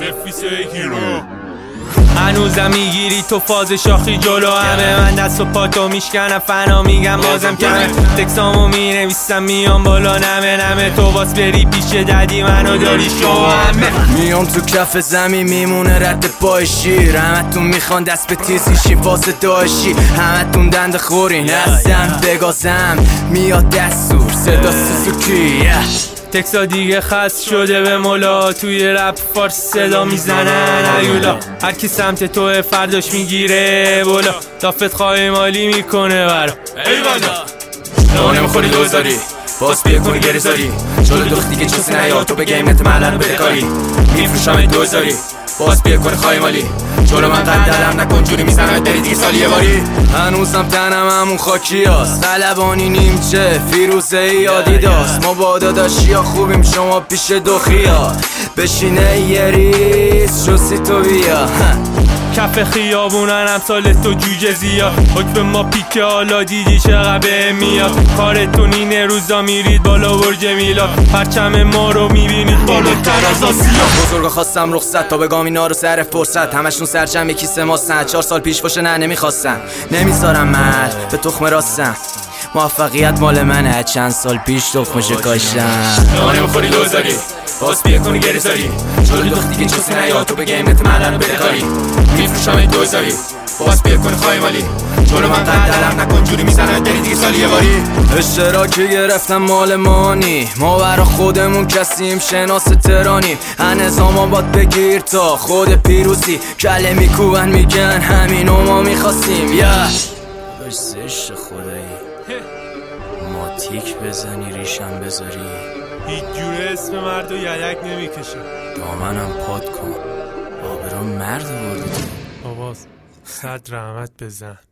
نفیس هیرو هنوزم میگیری تو فاز شاخی جلو همه من دست و پاتو میشکنم فنا میگم بازم کمه تکسامو مینویسم میام بالا نمه تو واس بری پیش ددی منو داری شو همه میام تو کف زمین میمونه رد پای شیر همتون میخوان دست به تیزیشی واسه داشی همتون دند خورین هستم بگازم میاد دستور صدا سوزوکی تکسا دیگه خست شده به مولا توی رپ فارس صدا میزنن ایولا هر کی سمت تو فرداش میگیره بولا دافت خواهی مالی میکنه برا ایوالا تو نمیخوری دوزاری باز بیه کنی گریزاری جلو دخت دیگه چوسی نیا تو به گیم نت معلن بده کاری میفروشم دوزاری باز بیه کنی خواهی مالی جلو من قدرم نکن جوری میزنم بری دیگه سال یه باری هنوزم تنم همون خاکی هست قلبانی نیمچه فیروزه ای آدیداس ما با داداشی ها خوبیم شما پیش دوخیا بشینه یه ریز شوسی تو بیا کف خیابونن امثال تو جوجه زیا حکم ما پیکه حالا دیدی چقدر میاد کارتون اینه روزا میرید بالا برج میلاد پرچم ما رو میبینید بالاتر از آسیا بزرگا خواستم رخصت تا بگام اینا رو سر فرصت همشون سرجم یکی سه ماستن 4 سال پیش باشه نه نمیخواستم نمیذارم من به تخم راستم موفقیت مال منه چند سال پیش تخمشو کاشتم تو نمیخوری دوزاری باز بیه کنی گریزاری جلو دخت دیگه چوسی نیا تو به گیم نت معلن بده کاری میفروشم دوزاری باز بیه کنی خواهی مالی جلو من قدرم نکن جوری میزنم بری دیگه سال یه باری اشتراکی گرفتم مال مانی ما برا خودمون کسیم شناس ترانی هنظام آباد بگیر تا خود پیروزی کله میکوبن میگن همینو ما میخواستیم باش زشت خدایی ماتیک بزنی ریشم بذاری هیچ جوره اسم مرد و یدک نمیکشه دامنم پاد کن آبرو مرد بردی تو بابا صد رحمت بزن